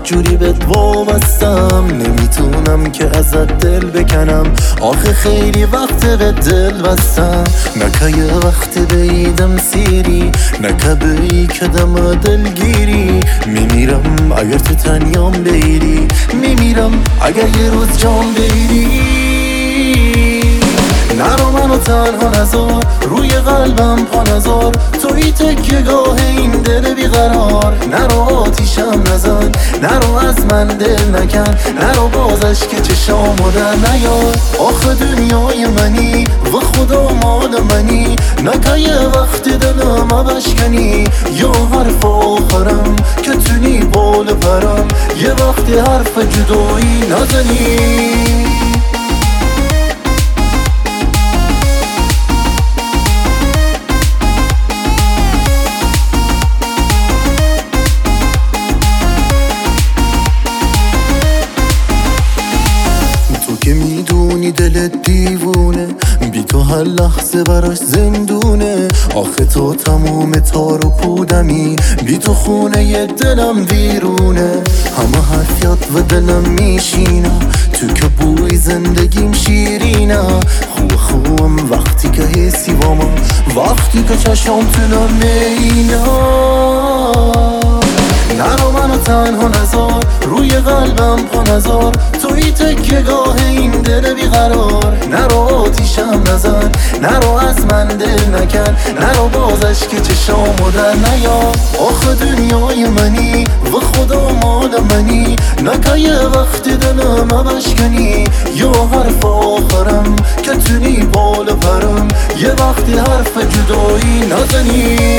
جوری بهت وابستم، نمیتونم که ازت دل بکنم. آخه خیلی وقت به دل بستم، نکه یه وقت بیدم سیری، نکه بی که دم دلگیری. میمیرم اگر تو تنیام بیری، میمیرم اگر یه روز جام بیری. نرو منو تنها نذار، روی قلبم پا نذار، توی تکیه‌گاه این دل بیقرار. نرو آتیشم نزن، نرو از من دل نکن، نرو بازش که چشامو در نیار. آخه دنیای منی و خدا مال منی، نکه یه وقت دلم بشکنی. یا حرف آخرم که تونی بال پرم، یه وقت حرف جدایی نزنی. که میدونی دلت دیوونه، بی تو هر لحظه براش زندونه. آخه تو تموم تار و پودمی، بی تو خونه ی دلم ویرونه. همه حرفیات و دلم میشینه، تو که بوی زندگیم شیرینه. خوبم وقتی که حسی با من، وقتی که چشم تو نمینه. نرو منو تنها نذار، روی قلبم پا نذار، توی تکیه‌گاه این دل بیقرار. نرو آتیشم نزن، نرو از من دل نکن، نرو بازش که چشامو در نیار. آخه دنیای منی و خدا مال منی، نکه یه وقت دلم بشکنی. یا حرف آخرم که تونی بال پرم، یه وقتی حرف جدایی نزنی.